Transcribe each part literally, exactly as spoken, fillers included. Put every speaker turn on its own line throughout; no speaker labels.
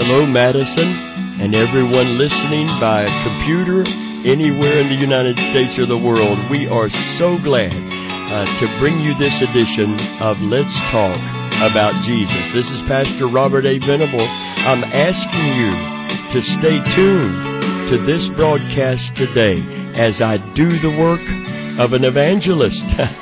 Hello, Madison, and everyone listening by computer anywhere in the United States or the world. We are so glad uh, to bring you this edition of Let's Talk About Jesus. This is Pastor Robert A. Venable. I'm asking you to stay tuned to this broadcast today as I do the work of an evangelist.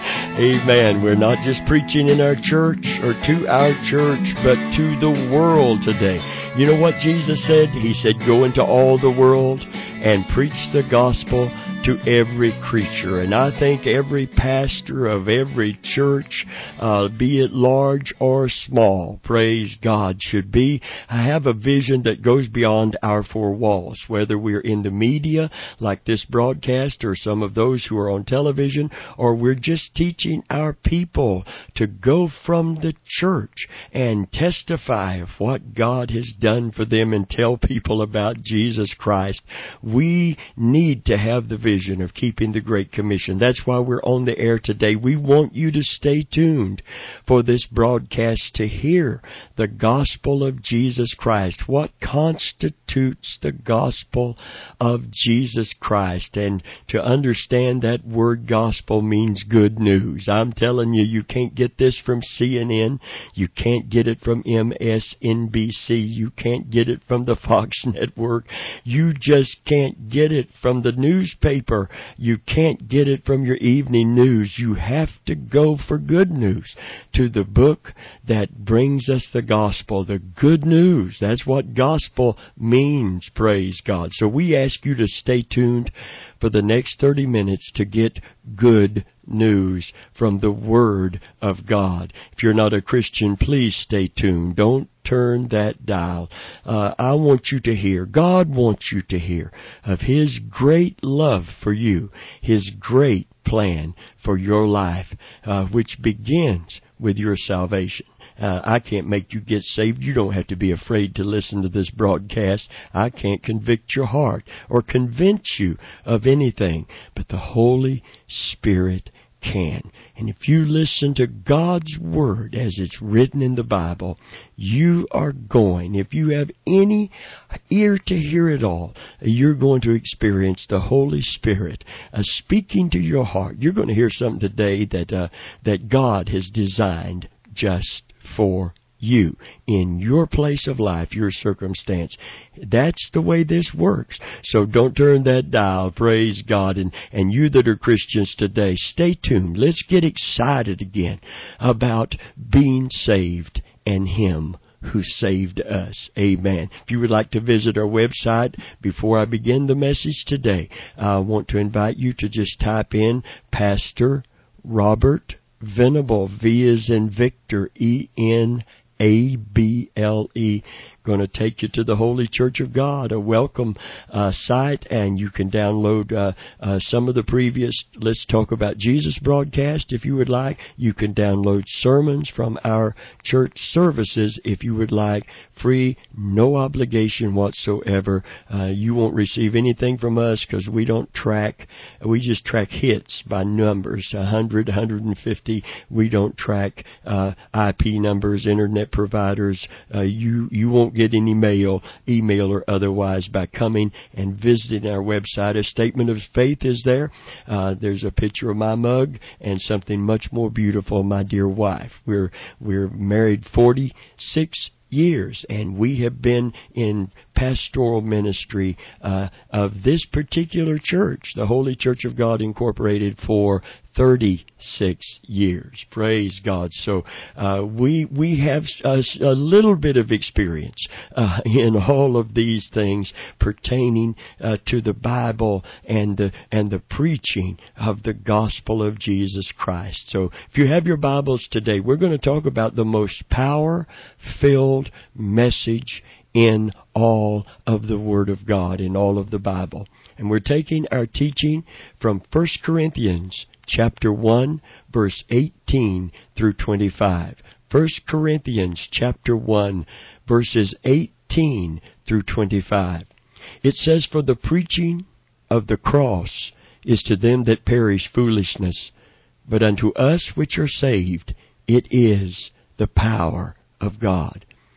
Amen. We're not just preaching in our church or to our church, but to the world today. You know what Jesus said? He said, go into all the world and preach the gospel to every creature. And I think every pastor of every church, uh, be it large or small, praise God, should be, have a vision that goes beyond our four walls. Whether we're in the media, like this broadcast, or some of those who are on television, or we're just teaching our people to go from the church and testify of what God has done for them and tell people about Jesus Christ. We need to have the vision of keeping the Great Commission. That's why we're on the air today. We want you to stay tuned for this broadcast to hear the gospel of Jesus Christ. What constitutes the gospel of Jesus Christ? And to understand that word gospel means good news. I'm telling you, you can't get this from C N N. You can't get it from M S N B C. You can't get it from the Fox Network. You just can't get it from the newspaper. You can't get it from your evening news. You have to go for good news to the book that brings us the gospel, the good news. That's what gospel means, praise God. So we ask you to stay tuned for the next thirty minutes to get good news from the Word of God. If you're not a Christian, please stay tuned. Don't turn that dial. Uh, I want you to hear, God wants you to hear of His great love for you, His great plan for your life, uh, which begins with your salvation. Uh, I can't make you get saved. You don't have to be afraid to listen to this broadcast. I can't convict your heart or convince you of anything, but the Holy Spirit can. And if you listen to God's Word as it's written in the Bible, you are going, if you have any ear to hear it all, you're going to experience the Holy Spirit uh, speaking to your heart. You're going to hear something today that uh, that God has designed just for you, in your place of life, your circumstance. That's the way this works. So don't turn that dial, praise God. And, and you that are Christians today, stay tuned. Let's get excited again about being saved and Him who saved us. Amen. If you would like to visit our website, before I begin the message today, I want to invite you to just type in Pastor Robert Venable, V as in Victor, E N A B L E. Going to take you to the Holy Church of God, a welcome uh, site, and you can download uh, uh, some of the previous Let's Talk About Jesus broadcast if you would like. You can download sermons from our church services if you would like, free, no obligation whatsoever. Uh, you won't receive anything from us because we don't track, we just track hits by numbers, one hundred, one hundred fifty. We don't track uh, I P numbers, internet providers. Uh, you, you won't get any mail, email or otherwise, by coming and visiting our website. A statement of faith is there. Uh, there's a picture of my mug and something much more beautiful, my dear wife. We're we're married forty-six years, and we have been in pastoral ministry uh, of this particular church, the Holy Church of God Incorporated, for thirty-six years. Praise God. So uh, we we have a, a little bit of experience uh, in all of these things pertaining uh, to the Bible and the and the preaching of the gospel of Jesus Christ. So if you have your Bibles today, we're going to talk about the most power-filled message in all of the Word of God, in all of the Bible. And we're taking our teaching from First Corinthians chapter one, verse eighteen through twenty-five. First Corinthians chapter one, verses eighteen through twenty-five. It says, for the preaching of the cross is to them that perish foolishness, but unto us which are saved it is the power of God.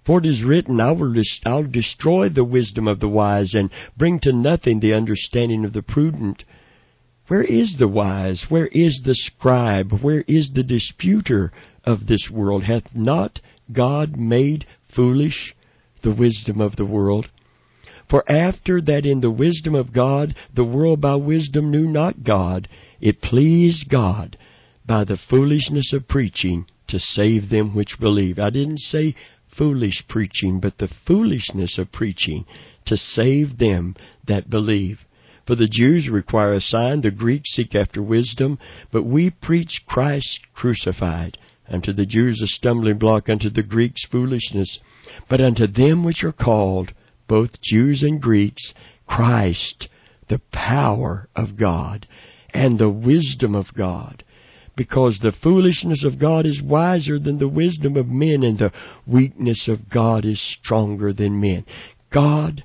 For it is written, I will des- I'll destroy the wisdom of the wise, and bring to nothing the understanding of the prudent. Where is the wise? Where is the scribe? Where is the disputer of this world? Hath not God made foolish the wisdom of the world? For after that in the wisdom of God, the world by wisdom knew not God, it pleased God by the foolishness of preaching to save them which believe. I didn't say foolish preaching, but the foolishness of preaching to save them that believe. For the Jews require a sign, the Greeks seek after wisdom, but we preach Christ crucified. Unto the Jews a stumbling block, unto the Greeks foolishness. But unto them which are called, both Jews and Greeks, Christ, the power of God, and the wisdom of God. Because the foolishness of God is wiser than the wisdom of men, and the weakness of God is stronger than men. God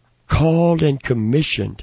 called and commissioned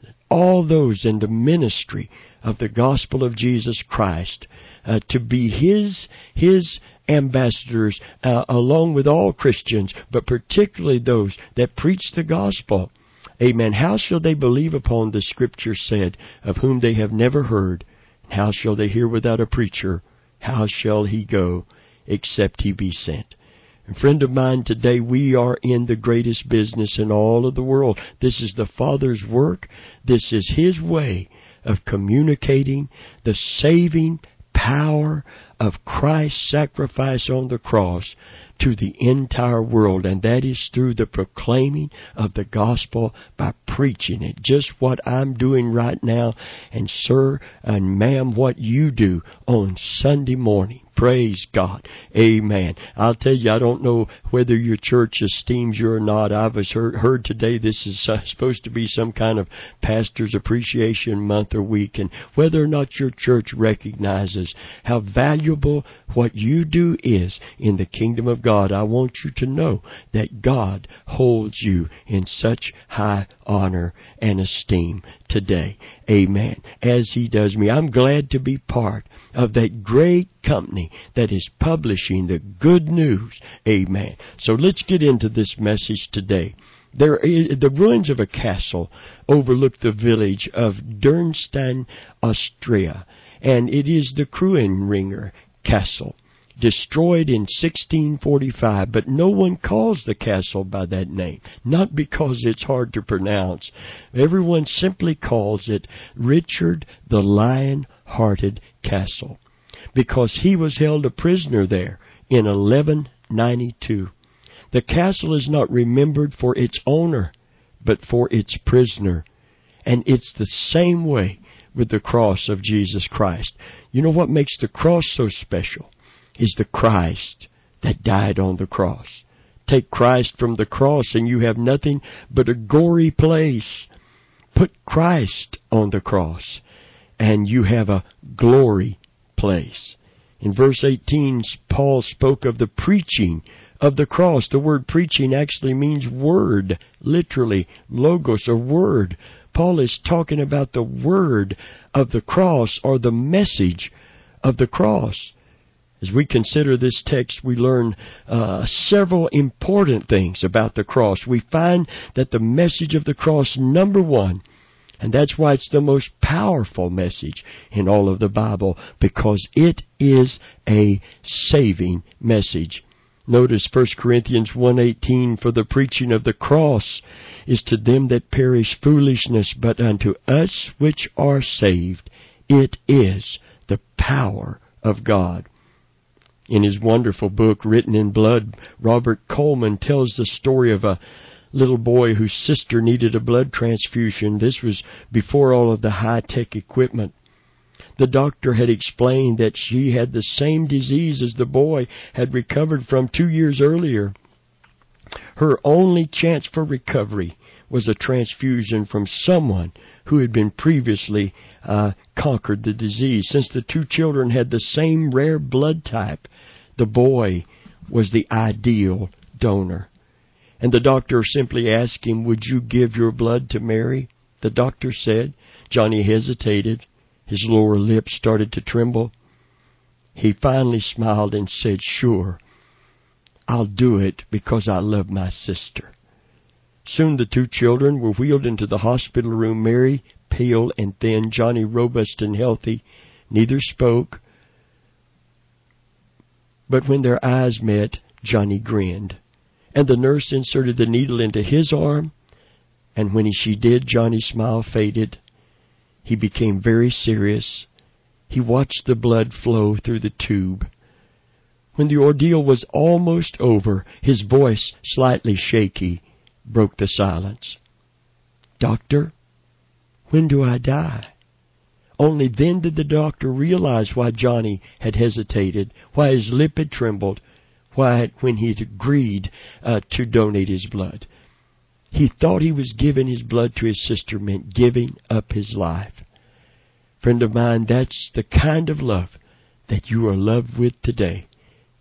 all those in the ministry of the gospel of Jesus Christ uh, to be His His ambassadors, uh, along with all Christians, but particularly those that preach the gospel. Amen. How shall they believe upon the Scripture said, of whom they have never heard? How shall they hear without a preacher? How shall he go except he be sent? And friend of mine, today we are in the greatest business in all of the world. This is the Father's work. This is His way of communicating the saving power of Christ's sacrifice on the cross to the entire world, and that is through the proclaiming of the gospel by preaching it. Just what I'm doing right now, and sir and ma'am, what you do on Sunday morning. Praise God. Amen. I'll tell you, I don't know whether your church esteems you or not. I've heard, heard today this is uh, supposed to be some kind of pastor's appreciation month or week, and whether or not your church recognizes how valuable what you do is in the kingdom of God. I want you to know that God holds you in such high honor and esteem today. Amen. As He does me. I'm glad to be part of that great company that is publishing the good news. Amen. So let's get into this message today. There is, the ruins of a castle overlook the village of Dürnstein, Austria, and it is the Kruenringer Castle, destroyed in sixteen forty-five, but no one calls the castle by that name, not because it's hard to pronounce. Everyone simply calls it Richard the Lion-Hearted Castle, because he was held a prisoner there in eleven ninety-two. The castle is not remembered for its owner, but for its prisoner. And it's the same way with the cross of Jesus Christ. You know what makes the cross so special? Is the Christ that died on the cross. Take Christ from the cross and you have nothing but a gory place. Put Christ on the cross and you have a glory place. In verse eighteen, Paul spoke of the preaching of the cross. The word preaching actually means word, literally, logos, or word. Paul is talking about the word of the cross, or the message of the cross. As we consider this text, we learn uh, several important things about the cross. We find that the message of the cross, number one, and that's why it's the most powerful message in all of the Bible, because it is a saving message. Notice First Corinthians one eighteen, for the preaching of the cross is to them that perish foolishness, but unto us which are saved, it is the power of God. In his wonderful book, Written in Blood, Robert Coleman tells the story of a little boy whose sister needed a blood transfusion. This was before all of the high-tech equipment. The doctor had explained that she had the same disease as the boy had recovered from two years earlier. Her only chance for recovery was a transfusion from someone who had been previously uh, conquered the disease. Since the two children had the same rare blood type, the boy was the ideal donor. And the doctor simply asked him, would you give your blood to Mary? The doctor said. Johnny hesitated. His lower lip started to tremble. He finally smiled and said, sure, I'll do it because I love my sister. Soon the two children were wheeled into the hospital room. Mary, pale and thin, Johnny, robust and healthy. Neither spoke. But when their eyes met, Johnny grinned. And the nurse inserted the needle into his arm. And when she did, Johnny's smile faded. He became very serious. He watched the blood flow through the tube. When the ordeal was almost over, his voice, slightly shaky, broke the silence. Doctor, when do I die? Only then did the doctor realize why Johnny had hesitated, why his lip had trembled, why when he had agreed uh, to donate his blood. He thought he was giving his blood to his sister meant giving up his life. Friend of mine, that's the kind of love that you are loved with today.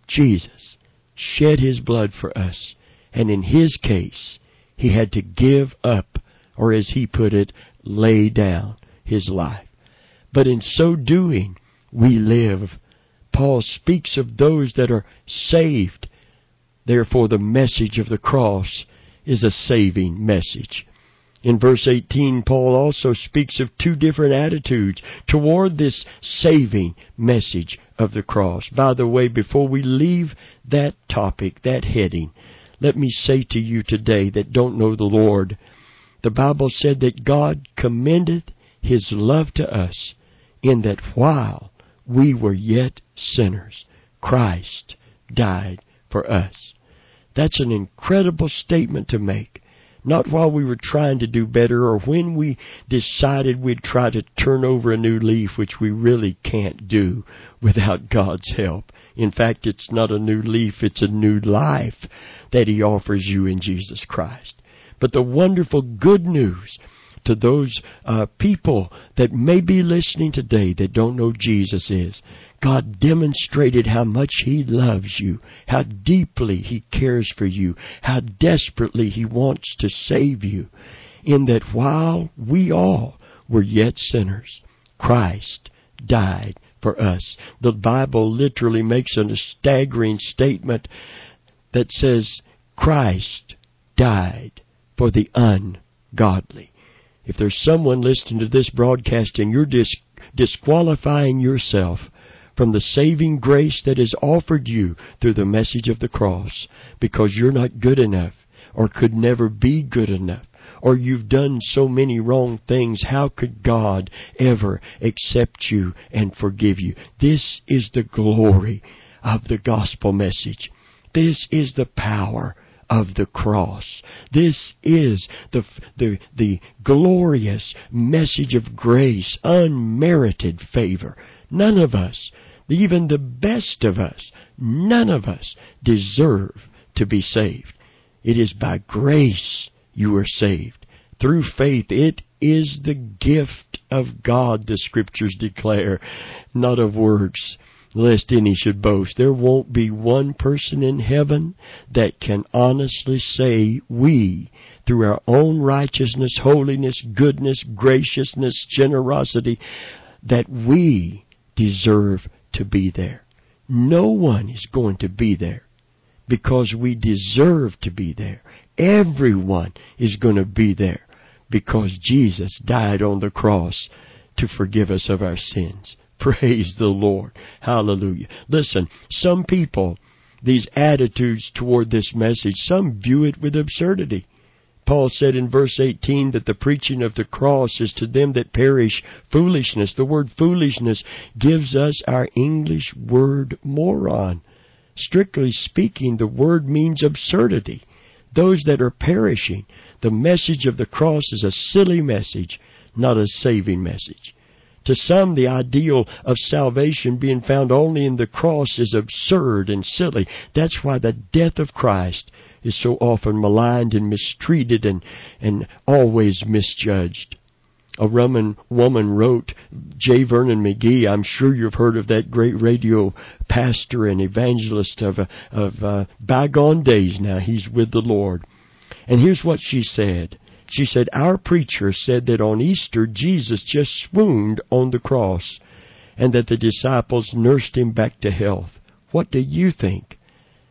Jesus shed His blood for us, and in His case, He had to give up, or as He put it, lay down His life. But in so doing, we live. Paul speaks of those that are saved. Therefore, the message of the cross is a saving message. In verse eighteen, Paul also speaks of two different attitudes toward this saving message of the cross. By the way, before we leave that topic, that heading, let me say to you today that don't know the Lord, the Bible said that God commended His love to us in that while we were yet sinners, Christ died for us. That's an incredible statement to make. Not while we were trying to do better or when we decided we'd try to turn over a new leaf, which we really can't do without God's help. In fact, it's not a new leaf, it's a new life that He offers you in Jesus Christ. But the wonderful good news to those uh, people that may be listening today that don't know Jesus is, God demonstrated how much He loves you, how deeply He cares for you, how desperately He wants to save you, in that while we all were yet sinners, Christ died for us. The Bible literally makes a staggering statement that says, Christ died for the ungodly. If there's someone listening to this broadcast and you're dis- disqualifying yourself from the saving grace that is offered you through the message of the cross because you're not good enough or could never be good enough, or you've done so many wrong things, how could God ever accept you and forgive you? This is the glory of the gospel message. This is the power of the cross. This is the, the, the glorious message of grace, unmerited favor. None of us, even the best of us, none of us deserve to be saved. It is by grace you are saved. Through faith, it is the gift of God, the Scriptures declare, not of works, lest any should boast. There won't be one person in heaven that can honestly say we, through our own righteousness, holiness, goodness, graciousness, generosity, that we deserve to be there. No one is going to be there because we deserve to be there. Everyone is going to be there because Jesus died on the cross to forgive us of our sins. Praise the Lord. Hallelujah. Listen, some people, these attitudes toward this message, some view it with absurdity. Paul said in verse eighteen that the preaching of the cross is to them that perish foolishness. The word foolishness gives us our English word moron. Strictly speaking, the word means absurdity. Those that are perishing. The message of the cross is a silly message, not a saving message. To some, the ideal of salvation being found only in the cross is absurd and silly. That's why the death of Christ is so often maligned and mistreated and, and always misjudged. A Roman woman wrote, J. Vernon McGee, I'm sure you've heard of that great radio pastor and evangelist of, uh, of uh, bygone days now. He's with the Lord. And here's what she said. She said, our preacher said that on Easter, Jesus just swooned on the cross and that the disciples nursed Him back to health. What do you think?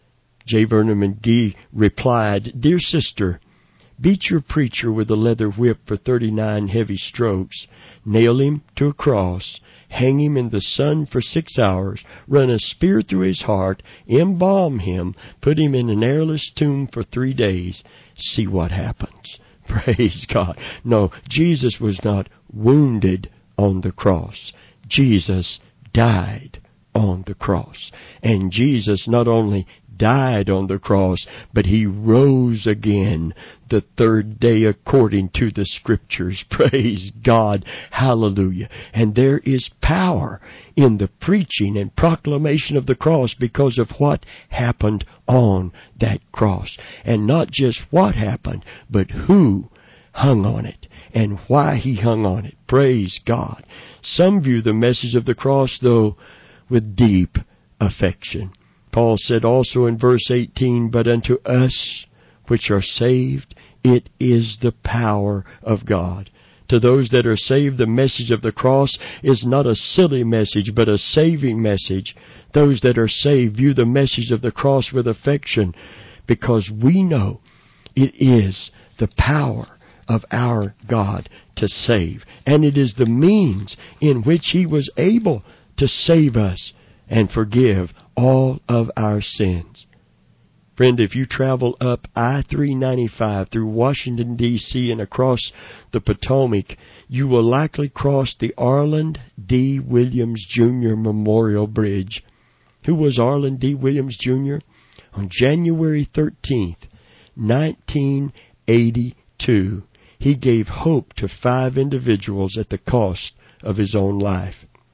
J. Vernon McGee replied, "Dear sister, beat your preacher with a leather whip for thirty-nine heavy strokes. Nail him to a cross. Hang him in the sun for six hours. Run a spear through his heart. Embalm him. Put him in an airless tomb for three days. See what happens." Praise God. No, Jesus was not wounded on the cross. Jesus died on the cross. And Jesus not only died on the cross, but He rose again the third day according to the Scriptures. Praise God. Hallelujah. And there is power in the preaching and proclamation of the cross because of what happened on that cross. And not just what happened, but who hung on it and why He hung on it. Praise God. Some view the message of the cross, though, with deep affection. Paul said also in verse eighteen, "But unto us which are saved, it is the power of God." To those that are saved, the message of the cross is not a silly message, but a saving message. Those that are saved view the message of the cross with affection because we know it is the power of our God to save. And it is the means in which He was able to save us and forgive all of our sins. Friend, if you travel up I three ninety-five through Washington, D C and across the Potomac, you will likely cross the Arland D. Williams Junior Memorial Bridge. Who was Arland D. Williams Junior? On January thirteenth, nineteen eighty-two, he gave hope to five individuals at the cost of his own life.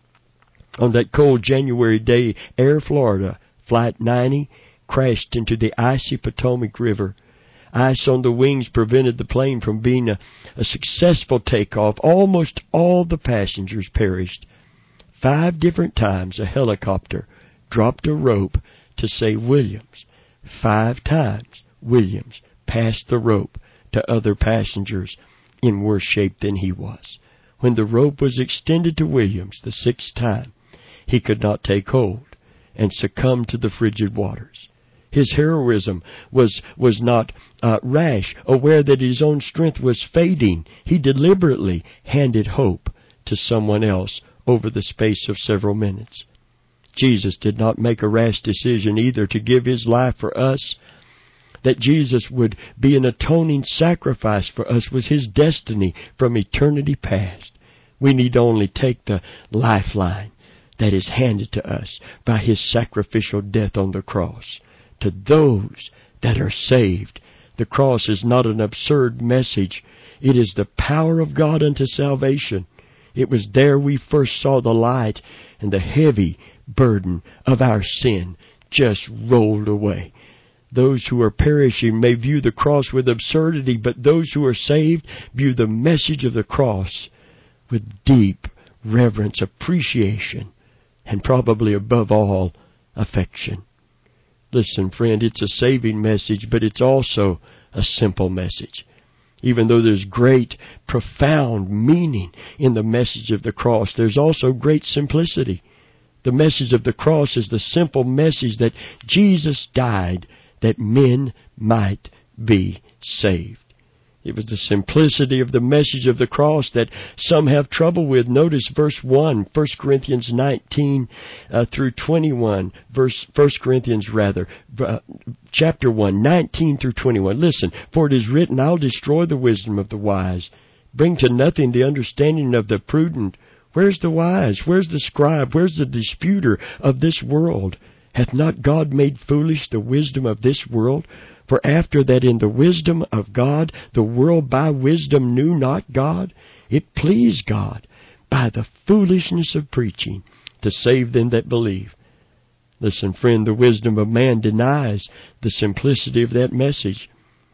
On that cold January day, Air Florida Flight ninety crashed into the icy Potomac River. Ice on the wings prevented the plane from being a, a successful takeoff. Almost all the passengers perished. Five different times a helicopter dropped a rope to save Williams. Five times Williams passed the rope to other passengers in worse shape than he was. When the rope was extended to Williams the sixth time, he could not take hold and succumbed to the frigid waters. His heroism was, was not uh, rash. Aware that his own strength was fading, he deliberately handed hope to someone else over the space of several minutes. Jesus did not make a rash decision either to give His life for us. That Jesus would be an atoning sacrifice for us was His destiny from eternity past. We need only take the lifeline that is handed to us by His sacrificial death on the cross. To those that are saved, the cross is not an absurd message. It is the power of God unto salvation. It was there we first saw the light, and the heavy burden of our sin just rolled away. Those who are perishing may view the cross with absurdity, but those who are saved view the message of the cross with deep reverence, appreciation, and probably above all, affection. Listen, friend, it's a saving message, but it's also a simple message. Even though there's great, profound meaning in the message of the cross, there's also great simplicity. The message of the cross is the simple message that Jesus died that men might be saved. It was the simplicity of the message of the cross that some have trouble with. Notice verse one, First Corinthians nineteen uh, through twenty-one. Verse First Corinthians rather, uh, chapter one, nineteen through twenty-one. Listen, for it is written, I'll destroy the wisdom of the wise, bring to nothing the understanding of the prudent. Where's the wise? Where's the scribe? Where's the disputer of this world? Hath not God made foolish the wisdom of this world? For after that in the wisdom of God, the world by wisdom knew not God, it pleased God by the foolishness of preaching to save them that believe. Listen, friend, the wisdom of man denies the simplicity of that message.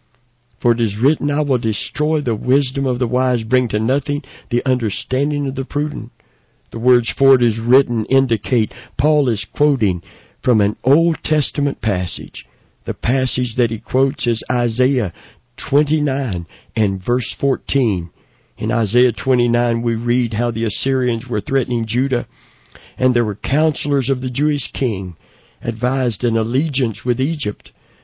For it is written, I will destroy the wisdom of the wise, bring to nothing the understanding of the prudent. The words, for it is written, indicate Paul is quoting from an Old Testament passage. The passage that he quotes is Isaiah twenty-nine and verse fourteen. In Isaiah twenty-nine we read how the Assyrians were threatening Judah, and there were counselors of the Jewish king advised an allegiance with Egypt.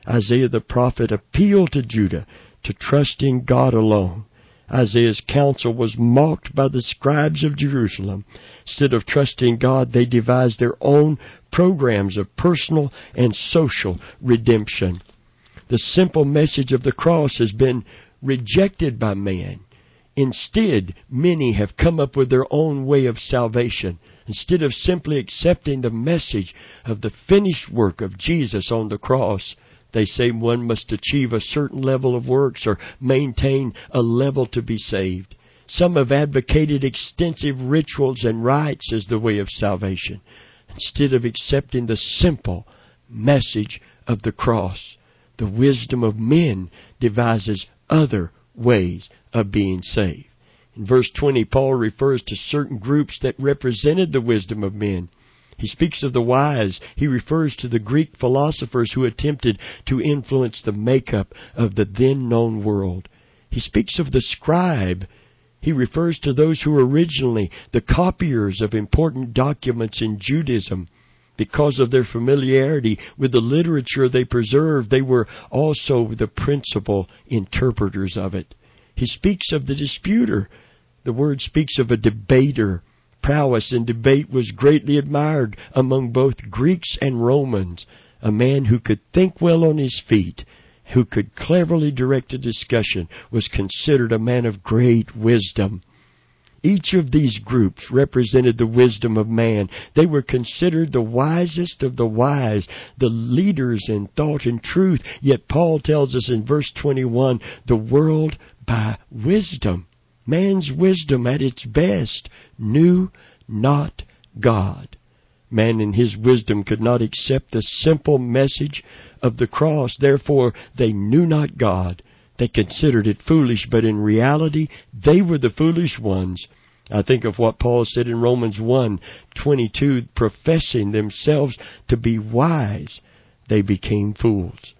Isaiah the prophet appealed to Judah to trust in God alone. Isaiah's counsel was mocked by the scribes of Jerusalem. Instead of trusting God, they devised their own programs of personal and social redemption. The simple message of the cross has been rejected by man. Instead, many have come up with their own way of salvation. Instead of simply accepting the message of the finished work of Jesus on the cross, they say one must achieve a certain level of works or maintain a level to be saved. Some have advocated extensive rituals and rites as the way of salvation, instead of accepting the simple message of the cross. The wisdom of men devises other ways of being saved. In verse twenty, Paul refers to certain groups that represented the wisdom of men. He speaks of the wise. He refers to the Greek philosophers who attempted to influence the makeup of the then known world. He speaks of the scribe. He refers to those who were originally the copiers of important documents in Judaism. Because of their familiarity with the literature they preserved, they were also the principal interpreters of it. He speaks of the disputer. The word speaks of a debater. Prowess in debate was greatly admired among both Greeks and Romans. A man who could think well on his feet, who could cleverly direct a discussion, was considered a man of great wisdom. Each of these groups represented the wisdom of man. They were considered the wisest of the wise, the leaders in thought and truth. Yet Paul tells us in verse twenty-one, the world by wisdom, man's wisdom at its best, knew not God. Man in his wisdom could not accept the simple message of the cross. Therefore, they knew not God. They considered it foolish, but in reality, they were the foolish ones. I think of what Paul said in Romans one twenty-two, professing themselves to be wise, they became fools.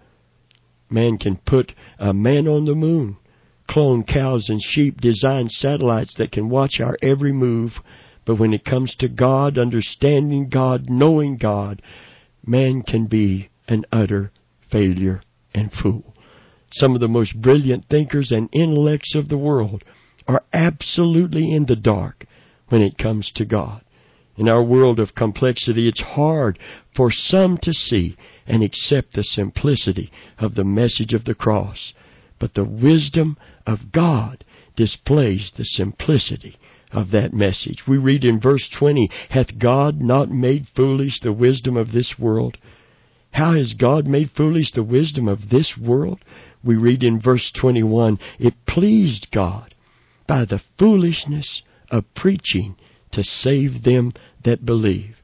Man can put a man on the moon, clone cows and sheep, design satellites that can watch our every move. But when it comes to God, understanding God, knowing God, man can be an utter failure and fool. Some of the most brilliant thinkers and intellects of the world are absolutely in the dark when it comes to God. In our world of complexity, it's hard for some to see and accept the simplicity of the message of the cross. But the wisdom of God displays the simplicity of that message. We read in verse twenty, hath God not made foolish the wisdom of this world? How has God made foolish the wisdom of this world? We read in verse twenty-one, it pleased God by the foolishness of preaching to save them that believe.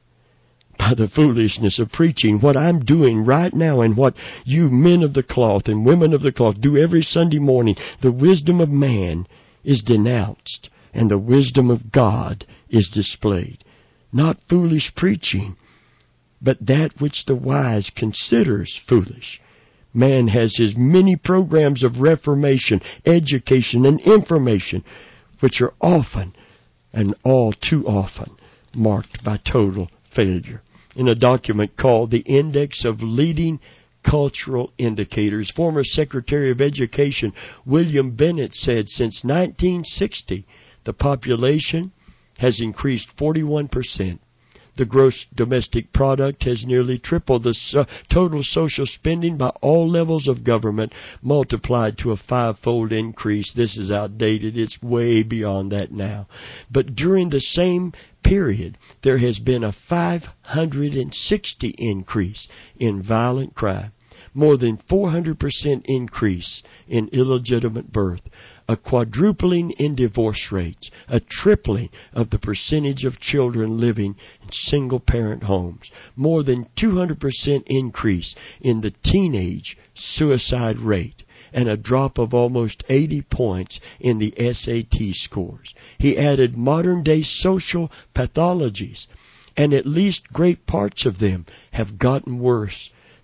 By the foolishness of preaching, what I'm doing right now and what you men of the cloth and women of the cloth do every Sunday morning, the wisdom of man is denounced and the wisdom of God is displayed. Not foolish preaching, but that which the wise considers foolish. Man has his many programs of reformation, education, and information, which are often, and all too often, marked by total failure. In a document called the Index of Leading Cultural Indicators, former Secretary of Education William Bennett said since nineteen sixty, the population has increased forty-one percent. The gross domestic product has nearly tripled. The so- total social spending by all levels of government multiplied to a five-fold increase. This is outdated. It's way beyond that now. But during the same period, there has been a five hundred sixty increase in violent crime, more than four hundred percent increase in illegitimate birth, a quadrupling in divorce rates, a tripling of the percentage of children living in single-parent homes, more than two hundred percent increase in the teenage suicide rate, and a drop of almost eighty points in the S A T scores. He added modern-day social pathologies, and at least great parts of them have gotten worse.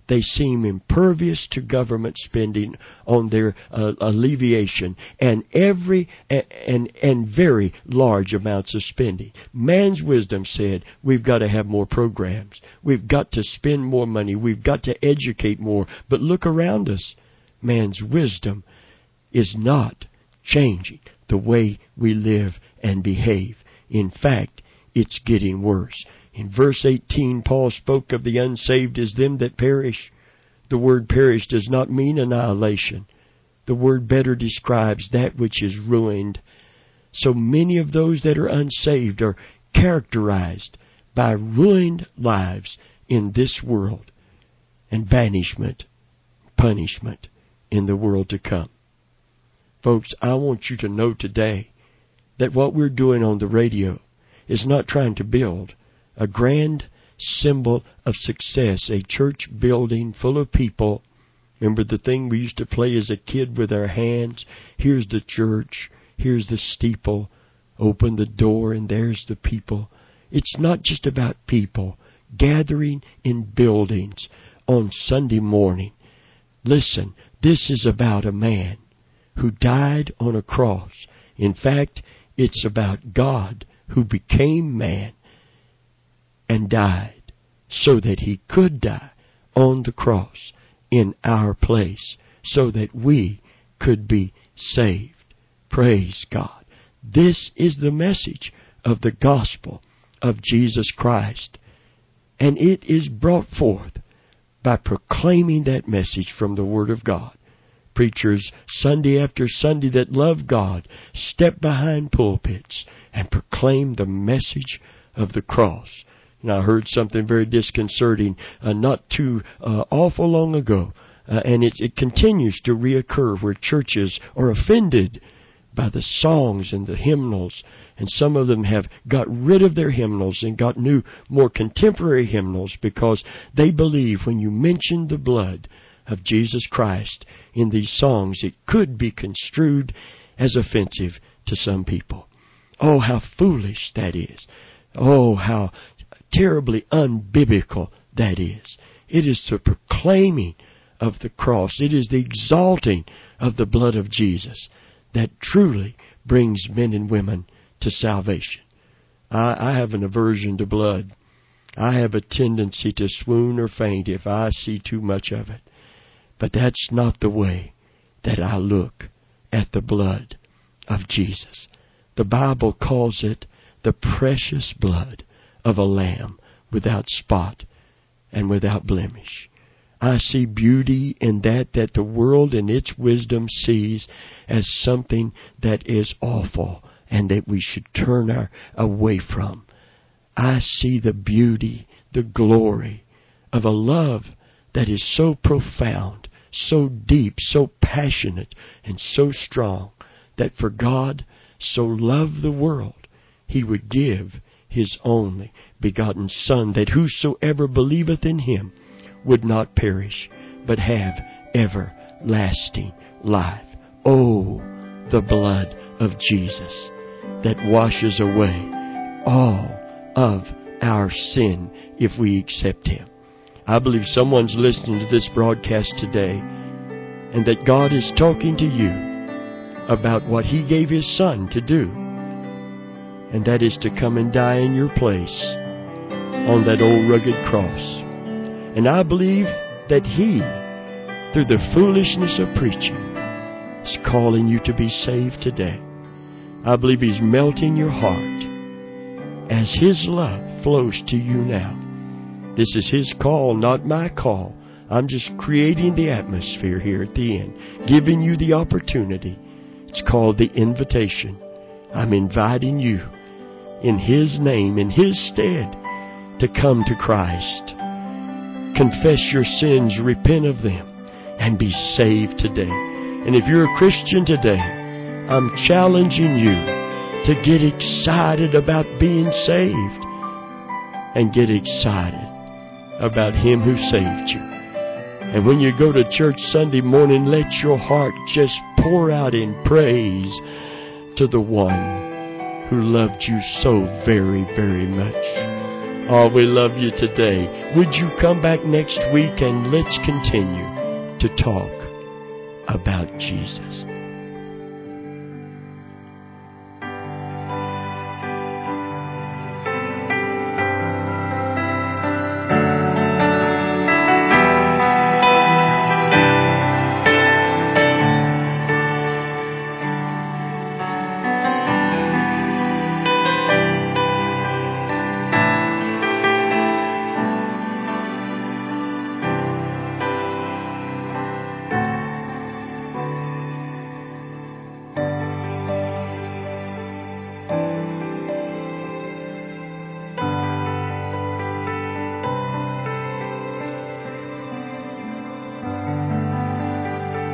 They seem impervious to government spending on their uh, alleviation and every and and very large amounts of spending. Man's wisdom said, we've got to have more programs. We've got to spend more money. We've got to educate more. But look around us. Man's wisdom is not changing the way we live and behave. In fact, it's getting worse. In verse eighteen, Paul spoke of the unsaved as them that perish. The word perish does not mean annihilation. The word better describes that which is ruined. So many of those that are unsaved are characterized by ruined lives in this world and banishment, punishment in the world to come. Folks, I want you to know today that what we're doing on the radio is not trying to build a grand symbol of success, a church building full of people. Remember the thing we used to play as a kid with our hands? Here's the church, here's the steeple, open the door and there's the people. It's not just about people gathering in buildings on Sunday morning. Listen, this is about a man who died on a cross. In fact, it's about God who became man and died so that He could die on the cross in our place so that we could be saved. Praise God. This is the message of the gospel of Jesus Christ. And it is brought forth by proclaiming that message from the Word of God. Preachers Sunday after Sunday that love God step behind pulpits and proclaim the message of the cross. And I heard something very disconcerting uh, not too uh, awful long ago. Uh, and it, it continues to reoccur where churches are offended by the songs and the hymnals. And some of them have got rid of their hymnals and got new, more contemporary hymnals because they believe when you mention the blood of Jesus Christ in these songs, it could be construed as offensive to some people. Oh, how foolish that is. Oh, how terribly unbiblical that is. It is the proclaiming of the cross. It is the exalting of the blood of Jesus that truly brings men and women to salvation. I, I have an aversion to blood. I have a tendency to swoon or faint if I see too much of it. But that's not the way that I look at the blood of Jesus. The Bible calls it the precious blood of a lamb without spot and without blemish. I see beauty in that that the world in its wisdom sees as something that is awful and that we should turn our away from. I see the beauty, the glory of a love that is so profound, so deep, so passionate, and so strong that for God so loved the world, He would give His only begotten Son, that whosoever believeth in Him would not perish, but have everlasting life. Oh, the blood of Jesus that washes away all of our sin if we accept Him. I believe someone's listening to this broadcast today, and that God is talking to you about what He gave His Son to do, and that is to come and die in your place on that old rugged cross. And I believe that He, through the foolishness of preaching, is calling you to be saved today. I believe He's melting your heart as His love flows to you now. This is His call, not my call. I'm just creating the atmosphere here at the end, giving you the opportunity. It's called the invitation. I'm inviting you in His name, in His stead, to come to Christ. Confess your sins, repent of them, and be saved today. And if you're a Christian today, I'm challenging you to get excited about being saved and get excited about Him who saved you. And when you go to church Sunday morning, let your heart just pour out in praise to the one who loved you so very, very much. Oh, we love you today. Would you come back next week and let's continue to talk about Jesus.